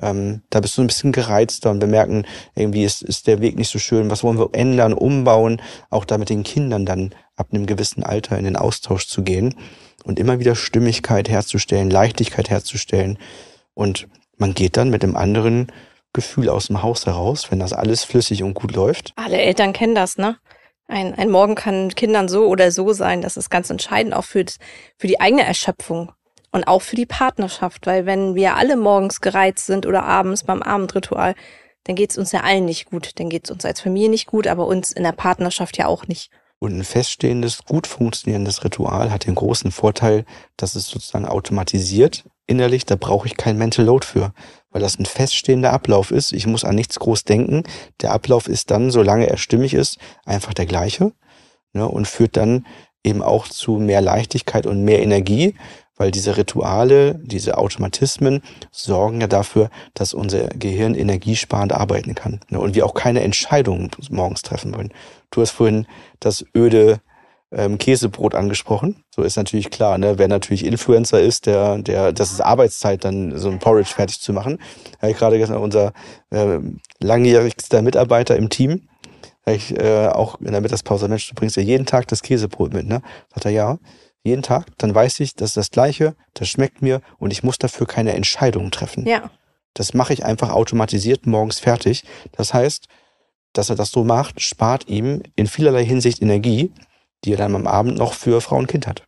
Da bist du ein bisschen gereizter und wir merken, irgendwie ist der Weg nicht so schön. Was wollen wir ändern, umbauen? Auch da mit den Kindern dann ab einem gewissen Alter in den Austausch zu gehen und immer wieder Stimmigkeit herzustellen, Leichtigkeit herzustellen. Und man geht dann mit einem anderen Gefühl aus dem Haus heraus, wenn das alles flüssig und gut läuft. Alle Eltern kennen das, ne? Ein Morgen kann mit Kindern so oder so sein. Das ist ganz entscheidend auch für die eigene Erschöpfung und auch für die Partnerschaft. Weil wenn wir alle morgens gereizt sind oder abends beim Abendritual, dann geht's uns ja allen nicht gut. Dann geht's uns als Familie nicht gut, aber uns in der Partnerschaft ja auch nicht. Und ein feststehendes, gut funktionierendes Ritual hat den großen Vorteil, dass es sozusagen automatisiert innerlich. Da brauche ich kein Mental Load für, weil das ein feststehender Ablauf ist. Ich muss an nichts groß denken. Der Ablauf ist dann, solange er stimmig ist, einfach der gleiche, ne, und führt dann eben auch zu mehr Leichtigkeit und mehr Energie, weil diese Rituale, diese Automatismen sorgen ja dafür, dass unser Gehirn energiesparend arbeiten kann, ne, und wir auch keine Entscheidungen morgens treffen wollen. Du hast vorhin das öde Käsebrot angesprochen. So ist natürlich klar, ne? Wer natürlich Influencer ist, das ist Arbeitszeit, dann so ein Porridge fertig zu machen. Habe ich gerade gestern unser langjährigster Mitarbeiter im Team, ich auch in der Mittagspause, Mensch, du bringst ja jeden Tag das Käsebrot mit, ne? Sagt er, ja, jeden Tag. Dann weiß ich, das ist das Gleiche, das schmeckt mir und ich muss dafür keine Entscheidungen treffen. Ja. Das mache ich einfach automatisiert morgens fertig. Das heißt, dass er das so macht, spart ihm in vielerlei Hinsicht Energie, die er dann am Abend noch für Frau und Kind hat.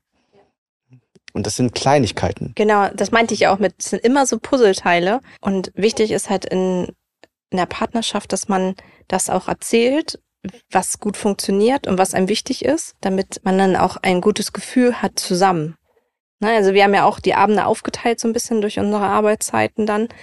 Und das sind Kleinigkeiten. Genau, das meinte ich auch mit, es sind immer so Puzzleteile. Und wichtig ist halt in der Partnerschaft, dass man das auch erzählt, was gut funktioniert und was einem wichtig ist, damit man dann auch ein gutes Gefühl hat zusammen. Also wir haben ja auch die Abende aufgeteilt so ein bisschen durch unsere Arbeitszeiten dann.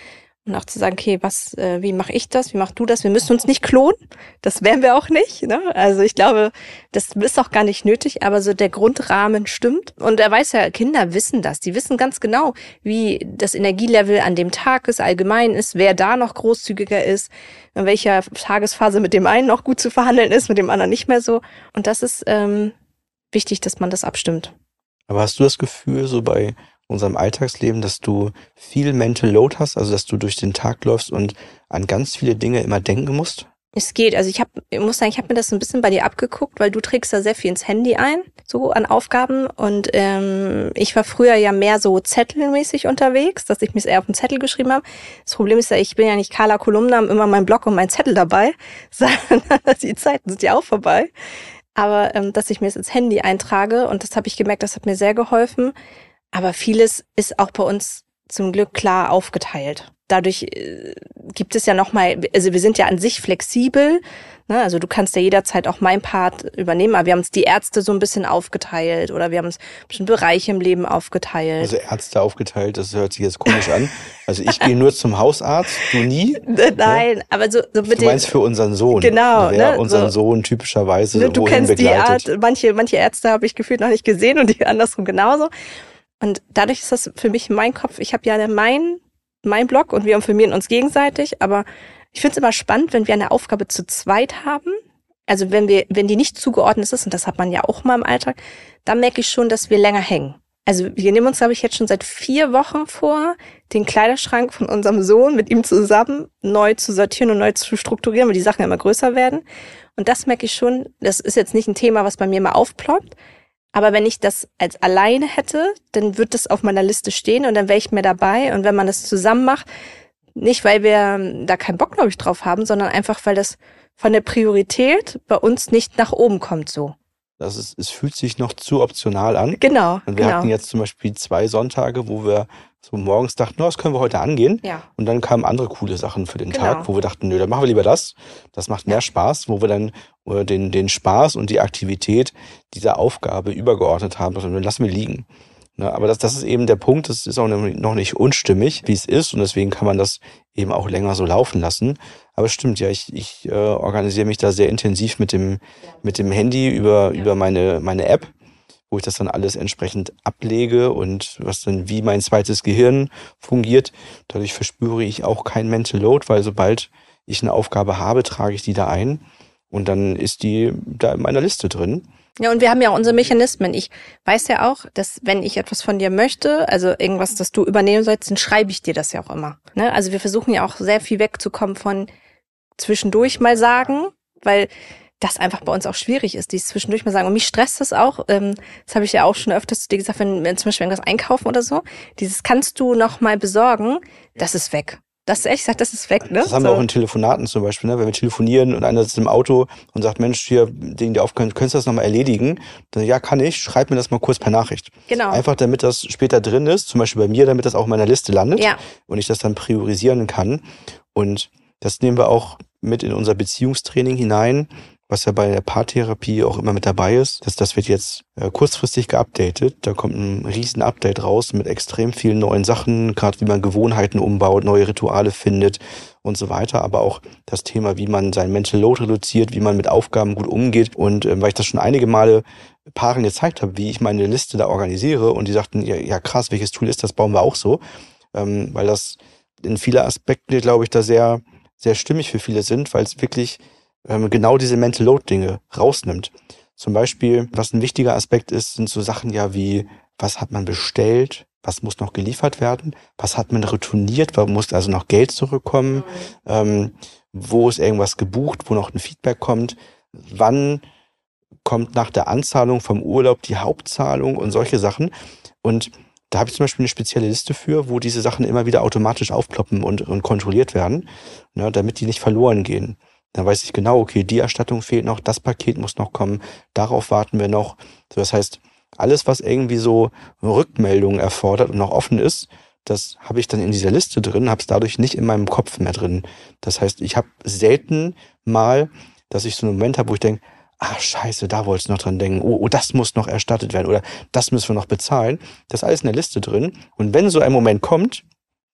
Und auch zu sagen, okay, wie mache ich das? Wie machst du das? Wir müssen uns nicht klonen. Das wären wir auch nicht. Ne? Also ich glaube, das ist auch gar nicht nötig, aber so der Grundrahmen stimmt. Und er weiß ja, Kinder wissen das. Die wissen ganz genau, wie das Energielevel an dem Tag ist, allgemein ist, wer da noch großzügiger ist, in welcher Tagesphase mit dem einen noch gut zu verhandeln ist, mit dem anderen nicht mehr so. Und das ist wichtig, dass man das abstimmt. Aber hast du das Gefühl, so bei unserem Alltagsleben, dass du viel Mental Load hast, also dass du durch den Tag läufst und an ganz viele Dinge immer denken musst? Es geht. Also ich muss sagen, ich habe mir das so ein bisschen bei dir abgeguckt, weil du trägst da sehr viel ins Handy ein, so an Aufgaben. Und ich war früher ja mehr so zettelmäßig unterwegs, dass ich mir es eher auf den Zettel geschrieben habe. Das Problem ist ja, ich bin ja nicht Carla Kolumna, habe immer meinen Block und meinen Zettel dabei, sondern die Zeiten sind ja auch vorbei. Aber dass ich mir es ins Handy eintrage, und das habe ich gemerkt, das hat mir sehr geholfen. Aber vieles ist auch bei uns zum Glück klar aufgeteilt. Dadurch gibt es ja nochmal, also wir sind ja an sich flexibel, ne? Also du kannst ja jederzeit auch meinen Part übernehmen, aber wir haben uns die Ärzte so ein bisschen aufgeteilt oder wir haben uns bestimmte Bereiche im Leben aufgeteilt. Also Ärzte aufgeteilt, das hört sich jetzt komisch an. Also ich gehe nur zum Hausarzt, du nie? Nein, aber so mit Du meinst für unseren Sohn? Genau, wer unseren Sohn typischerweise du wohin kennst begleitet. die Art, manche Ärzte habe ich gefühlt noch nicht gesehen und die andersrum genauso. Und dadurch ist das für mich mein Kopf. Ich habe ja mein Blog und wir informieren uns gegenseitig. Aber ich finde es immer spannend, wenn wir eine Aufgabe zu zweit haben. Also wenn die nicht zugeordnet ist, und das hat man ja auch mal im Alltag, dann merke ich schon, dass wir länger hängen. Also wir nehmen uns, glaube ich, jetzt schon seit 4 Wochen vor, den Kleiderschrank von unserem Sohn mit ihm zusammen neu zu sortieren und neu zu strukturieren, weil die Sachen immer größer werden. Und das merke ich schon, das ist jetzt nicht ein Thema, was bei mir mal aufploppt. Aber wenn ich das als alleine hätte, dann wird das auf meiner Liste stehen und dann wäre ich mehr dabei. Und wenn man das zusammen macht, nicht weil wir da keinen Bock, glaube ich, drauf haben, sondern einfach, weil das von der Priorität bei uns nicht nach oben kommt so. Es fühlt sich noch zu optional an. Genau. Und wir hatten jetzt zum Beispiel 2 Sonntage, wo wir so morgens dachten, das können wir heute angehen. Ja. Und dann kamen andere coole Sachen für den Tag, wo wir dachten, nö, dann machen wir lieber das. Das macht mehr Spaß, wo wir dann den Spaß und die Aktivität dieser Aufgabe übergeordnet haben. Also, dann lassen wir liegen. Ne, aber das ist eben der Punkt, das ist auch noch nicht unstimmig, wie es ist. Und deswegen kann man das eben auch länger so laufen lassen. Aber es stimmt, ja, ich organisiere mich da sehr intensiv mit dem Handy über meine App, wo ich das dann alles entsprechend ablege und was dann wie mein zweites Gehirn fungiert. Dadurch verspüre ich auch kein Mental Load, weil sobald ich eine Aufgabe habe, trage ich die da ein und dann ist die da in meiner Liste drin. Ja, und wir haben ja auch unsere Mechanismen. Ich weiß ja auch, dass wenn ich etwas von dir möchte, also irgendwas, das du übernehmen sollst, dann schreibe ich dir das ja auch immer. Ne? Also wir versuchen ja auch sehr viel wegzukommen von zwischendurch mal sagen, weil das einfach bei uns auch schwierig ist, dieses zwischendurch mal sagen. Und mich stresst das auch. Das habe ich ja auch schon öfters zu dir gesagt, wenn zum Beispiel irgendwas einkaufen oder so. Dieses kannst du noch mal besorgen, das ist weg. Das ist echt, ich sag, das ist weg, ne? Das haben wir auch in Telefonaten zum Beispiel, ne? Wenn wir telefonieren und einer sitzt im Auto und sagt, Mensch, hier, dir aufgehört, könntest du das nochmal erledigen? Dann, ja, kann ich, schreib mir das mal kurz per Nachricht. Genau. Einfach, damit das später drin ist, zum Beispiel bei mir, damit das auch in meiner Liste landet und ich das dann priorisieren kann. Und das nehmen wir auch mit in unser Beziehungstraining hinein, was ja bei der Paartherapie auch immer mit dabei ist. Das wird jetzt kurzfristig geupdatet. Da kommt ein riesen Update raus mit extrem vielen neuen Sachen, gerade wie man Gewohnheiten umbaut, neue Rituale findet und so weiter. Aber auch das Thema, wie man sein Mental Load reduziert, wie man mit Aufgaben gut umgeht. Und weil ich das schon einige Male Paaren gezeigt habe, wie ich meine Liste da organisiere und die sagten, ja krass, welches Tool ist das, bauen wir auch so. Weil das in viele Aspekte, glaube ich, da sehr, sehr stimmig für viele sind, weil es wirklich genau diese Mental Load Dinge rausnimmt. Zum Beispiel, was ein wichtiger Aspekt ist, sind so Sachen ja wie, was hat man bestellt, was muss noch geliefert werden, was hat man retourniert, wo muss also noch Geld zurückkommen, wo ist irgendwas gebucht, wo noch ein Feedback kommt, wann kommt nach der Anzahlung vom Urlaub die Hauptzahlung und solche Sachen. Und da habe ich zum Beispiel eine spezielle Liste für, wo diese Sachen immer wieder automatisch aufploppen und kontrolliert werden, ne, damit die nicht verloren gehen. Dann weiß ich genau, okay, die Erstattung fehlt noch, das Paket muss noch kommen, darauf warten wir noch. So, das heißt, alles, was irgendwie so Rückmeldungen erfordert und noch offen ist, das habe ich dann in dieser Liste drin, habe es dadurch nicht in meinem Kopf mehr drin. Das heißt, ich habe selten mal, dass ich so einen Moment habe, wo ich denke, scheiße, da wolltest du noch dran denken, oh, das muss noch erstattet werden oder das müssen wir noch bezahlen. Das ist alles in der Liste drin. Und wenn so ein Moment kommt,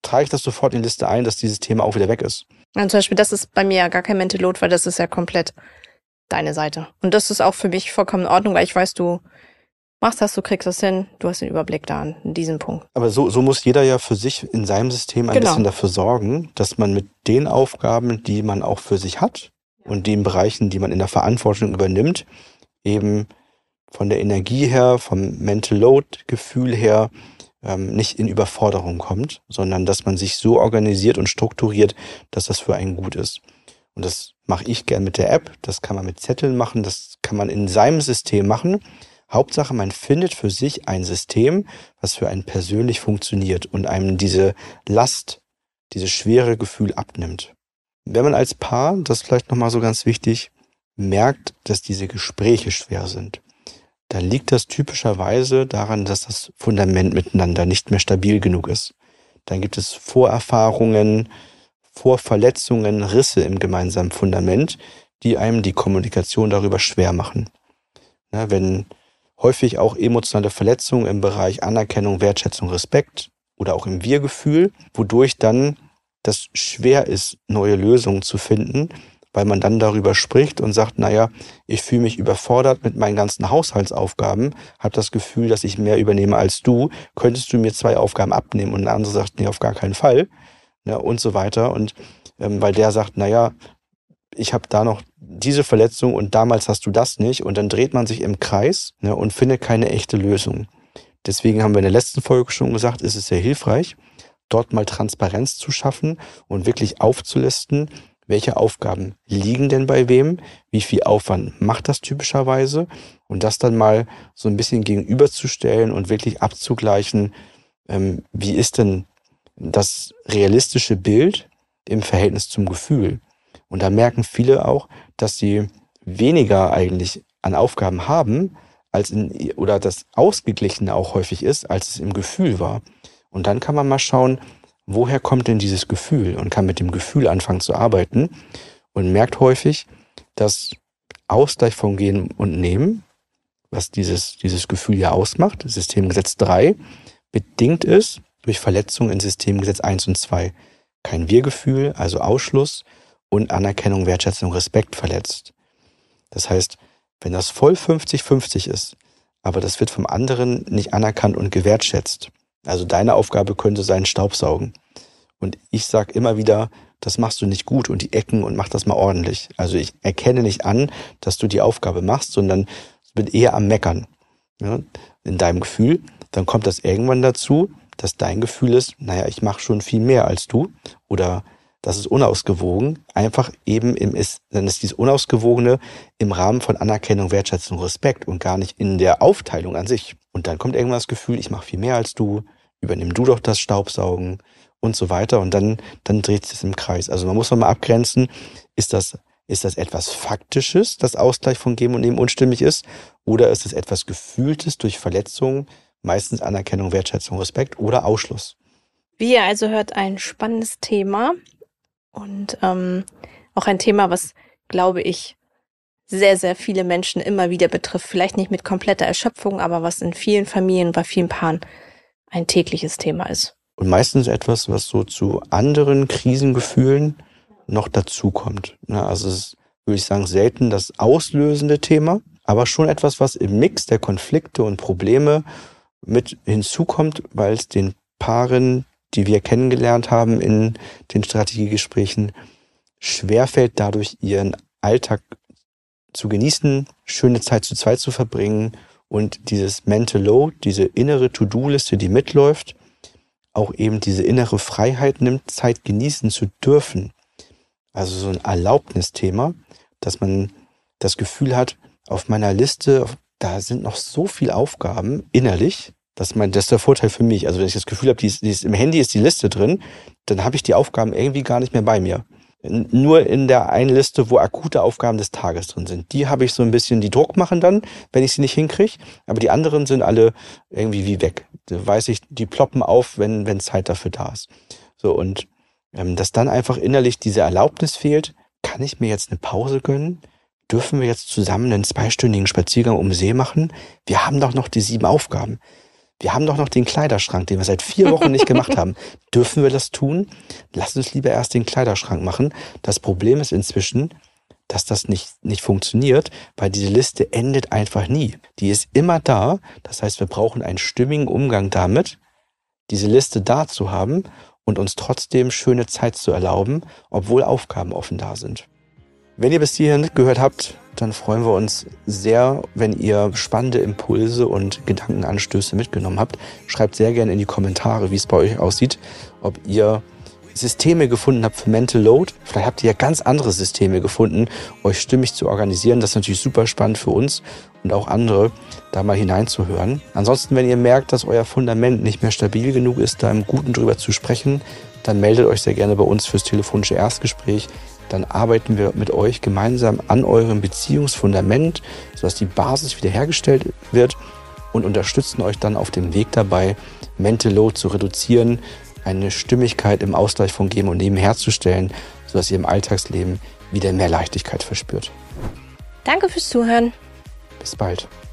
trage ich das sofort in die Liste ein, dass dieses Thema auch wieder weg ist. Ja, zum Beispiel, das ist bei mir ja gar kein Mental Load, weil das ist ja komplett deine Seite. Und das ist auch für mich vollkommen in Ordnung, weil ich weiß, du machst das, du kriegst das hin, du hast den Überblick da an diesem Punkt. Aber so muss jeder ja für sich in seinem System ein bisschen dafür sorgen, dass man mit den Aufgaben, die man auch für sich hat und den Bereichen, die man in der Verantwortung übernimmt, eben von der Energie her, vom Mental Load-Gefühl her, nicht in Überforderung kommt, sondern dass man sich so organisiert und strukturiert, dass das für einen gut ist. Und das mache ich gern mit der App, das kann man mit Zetteln machen, das kann man in seinem System machen. Hauptsache, man findet für sich ein System, was für einen persönlich funktioniert und einem diese Last, dieses schwere Gefühl abnimmt. Wenn man als Paar, das ist vielleicht nochmal so ganz wichtig, merkt, dass diese Gespräche schwer sind, dann liegt das typischerweise daran, dass das Fundament miteinander nicht mehr stabil genug ist. Dann gibt es Vorerfahrungen, Vorverletzungen, Risse im gemeinsamen Fundament, die einem die Kommunikation darüber schwer machen. Ja, wenn häufig auch emotionale Verletzungen im Bereich Anerkennung, Wertschätzung, Respekt oder auch im Wir-Gefühl, wodurch dann das schwer ist, neue Lösungen zu finden, weil man dann darüber spricht und sagt, naja, ich fühle mich überfordert mit meinen ganzen Haushaltsaufgaben, habe das Gefühl, dass ich mehr übernehme als du, könntest du mir 2 Aufgaben abnehmen? Und der andere sagt, nee, auf gar keinen Fall, ja, und so weiter. Und weil der sagt, naja, ich habe da noch diese Verletzung und damals hast du das nicht. Und dann dreht man sich im Kreis, ne, und findet keine echte Lösung. Deswegen haben wir in der letzten Folge schon gesagt, ist es sehr hilfreich, dort mal Transparenz zu schaffen und wirklich aufzulisten, welche Aufgaben liegen denn bei wem, wie viel Aufwand macht das typischerweise und das dann mal so ein bisschen gegenüberzustellen und wirklich abzugleichen, wie ist denn das realistische Bild im Verhältnis zum Gefühl. Und da merken viele auch, dass sie weniger eigentlich an Aufgaben haben, oder das Ausgeglichene auch häufig ist, als es im Gefühl war. Und dann kann man mal schauen, woher kommt denn dieses Gefühl und kann mit dem Gefühl anfangen zu arbeiten und merkt häufig, dass Ausgleich von Geben und Nehmen, was dieses Gefühl ja ausmacht, Systemgesetz 3, bedingt ist durch Verletzungen in Systemgesetz 1 und 2. Kein Wir-Gefühl, also Ausschluss und Anerkennung, Wertschätzung, Respekt verletzt. Das heißt, wenn das voll 50-50 ist, aber das wird vom anderen nicht anerkannt und gewertschätzt. Also deine Aufgabe könnte sein Staubsaugen. Und ich sage immer wieder, das machst du nicht gut und die Ecken und mach das mal ordentlich. Also ich erkenne nicht an, dass du die Aufgabe machst, sondern bin eher am Meckern, ja, in deinem Gefühl. Dann kommt das irgendwann dazu, dass dein Gefühl ist, naja, ich mache schon viel mehr als du oder das ist unausgewogen. Einfach eben dann ist dieses Unausgewogene im Rahmen von Anerkennung, Wertschätzung, Respekt und gar nicht in der Aufteilung an sich. Und dann kommt irgendwann das Gefühl, ich mache viel mehr als du, übernimm du doch das Staubsaugen und so weiter. Und dann dreht sich das im Kreis. Also man muss nochmal abgrenzen, ist das etwas Faktisches, dass Ausgleich von Geben und Nehmen unstimmig ist? Oder ist es etwas Gefühltes durch Verletzungen, meistens Anerkennung, Wertschätzung, Respekt oder Ausschluss? Wie ihr also hört, ein spannendes Thema und auch ein Thema, was, glaube ich, sehr, sehr viele Menschen immer wieder betrifft. Vielleicht nicht mit kompletter Erschöpfung, aber was in vielen Familien, bei vielen Paaren ein tägliches Thema ist. Und meistens etwas, was so zu anderen Krisengefühlen noch dazukommt. Also es ist, würde ich sagen, selten das auslösende Thema, aber schon etwas, was im Mix der Konflikte und Probleme mit hinzukommt, weil es den Paaren, die wir kennengelernt haben in den Strategiegesprächen, schwerfällt, dadurch ihren Alltag zu genießen, schöne Zeit zu zweit zu verbringen und dieses Mental Load, diese innere To-Do-Liste, die mitläuft, auch eben diese innere Freiheit nimmt, Zeit genießen zu dürfen. Also so ein Erlaubnisthema, dass man das Gefühl hat, auf meiner Liste, da sind noch so viele Aufgaben innerlich, das ist der Vorteil für mich. Also wenn ich das Gefühl habe, im Handy ist die Liste drin, dann habe ich die Aufgaben irgendwie gar nicht mehr bei mir. Nur in der einen Liste, wo akute Aufgaben des Tages drin sind. Die habe ich so ein bisschen, die Druck machen dann, wenn ich sie nicht hinkriege. Aber die anderen sind alle irgendwie wie weg. Da weiß ich, die ploppen auf, wenn Zeit dafür da ist. So, und dass dann einfach innerlich diese Erlaubnis fehlt, kann ich mir jetzt eine Pause gönnen? Dürfen wir jetzt zusammen einen 2-stündigen Spaziergang um den See machen? Wir haben doch noch die 7 Aufgaben. Wir haben doch noch den Kleiderschrank, den wir seit 4 Wochen nicht gemacht haben. Dürfen wir das tun? Lass uns lieber erst den Kleiderschrank machen. Das Problem ist inzwischen, dass das nicht funktioniert, weil diese Liste endet einfach nie. Die ist immer da. Das heißt, wir brauchen einen stimmigen Umgang damit, diese Liste da zu haben und uns trotzdem schöne Zeit zu erlauben, obwohl Aufgaben offen da sind. Wenn ihr bis hierhin mitgehört habt, dann freuen wir uns sehr, wenn ihr spannende Impulse und Gedankenanstöße mitgenommen habt. Schreibt sehr gerne in die Kommentare, wie es bei euch aussieht, ob ihr Systeme gefunden habt für Mental Load. Vielleicht habt ihr ja ganz andere Systeme gefunden, euch stimmig zu organisieren. Das ist natürlich super spannend für uns und auch andere, da mal hineinzuhören. Ansonsten, wenn ihr merkt, dass euer Fundament nicht mehr stabil genug ist, da im Guten drüber zu sprechen, dann meldet euch sehr gerne bei uns fürs telefonische Erstgespräch. Dann arbeiten wir mit euch gemeinsam an eurem Beziehungsfundament, sodass die Basis wiederhergestellt wird und unterstützen euch dann auf dem Weg dabei, Mental Load zu reduzieren, eine Stimmigkeit im Ausgleich von Geben und Nehmen herzustellen, sodass ihr im Alltagsleben wieder mehr Leichtigkeit verspürt. Danke fürs Zuhören. Bis bald.